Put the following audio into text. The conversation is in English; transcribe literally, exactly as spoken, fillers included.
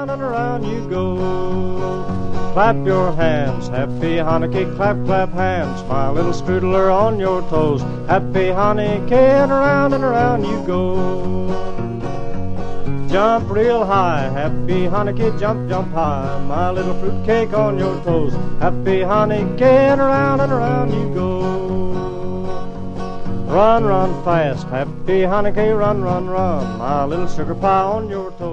around and around you go. Clap your hands, happy Hanukkah, clap, clap hands, my little strudler on your toes. Happy Hanukkah, and around and around you go. Jump real high, happy Hanukkah, jump, jump high, my little fruitcake on your toes. Happy Hanukkah, and around and around you go. Run, run fast, happy Hanukkah, run, run, run, my little sugar pie on your toes.